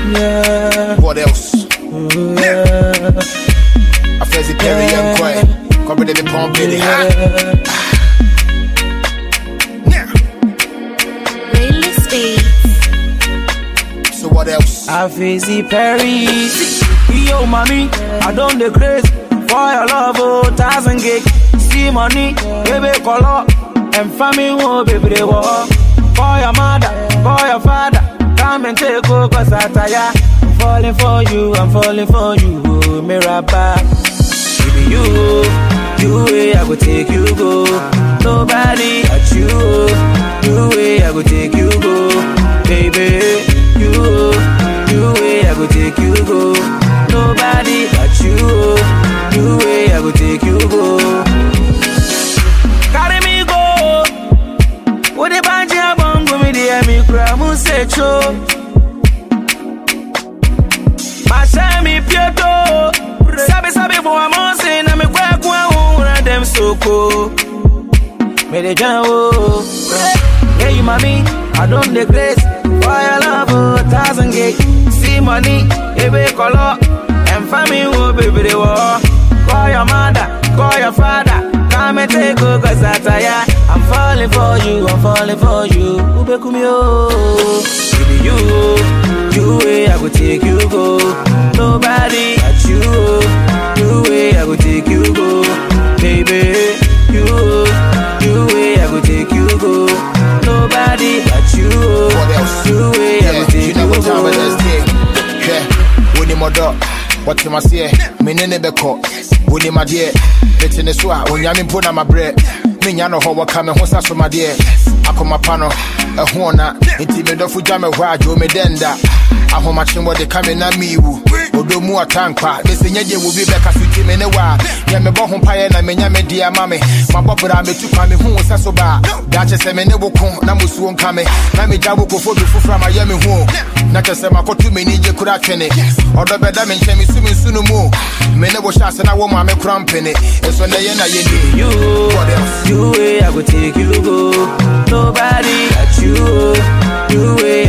Yeah. What else? I fancy Perry and Quay. Cover the pump in the hat. So what else? I fancy Perry. Yo, mommy, I don't the craze for your love, 1,000 gig. See money, baby, color, and family, oh, baby, they walk. For your mother, for your father, come and take over, cause I tire. I'm falling for you, oh, Mirabah. Baby, you way, I go take you go. Nobody at you, way, I go take you go. Baby, you way, I go take you go. Nobody but you way, I go take you go. Carry me go. What the banja bongo me the me cramu se cho. Mashami pieto. Sabi bo amonse na me kwa una dem soko. Me de janwo. Hey mommy, I don't the grace for your love, 1,000 gig. See money, baby color. And family, oh baby, they walk. Call your mother, call your father. Come and take over, cause I tire. I'm falling for you. Ube kumio. Baby, you way, I go take you go. Nobody at you way, I go take you go. Baby, you way, I go take you go. Nobody at you way, I go take you go. Yeah, when you mother. What you must say, me nene beko. When my dear, it's in the swat, when yamin put on my bread. Minyano ho wakame ho saso my dear. Akoma pano, a hona, intimido fujame wajo me denda. Aho machin what they come na miwu. Odo mu atankwa, listen ye will be back as you came in a while. Yame bohum pie na menya me dear mammy. My bopper me to come who was so bad. Dacha se me nebo come, namus won't come. Nami jabu ko fodu from my yami home. Naka se makotu me nije kura kene. Odo beda me chemi sumi sunu mo. Me nebo shots and I want my cramping it. It's when they na ye you. What else? You way, I go take you go. Nobody at you way,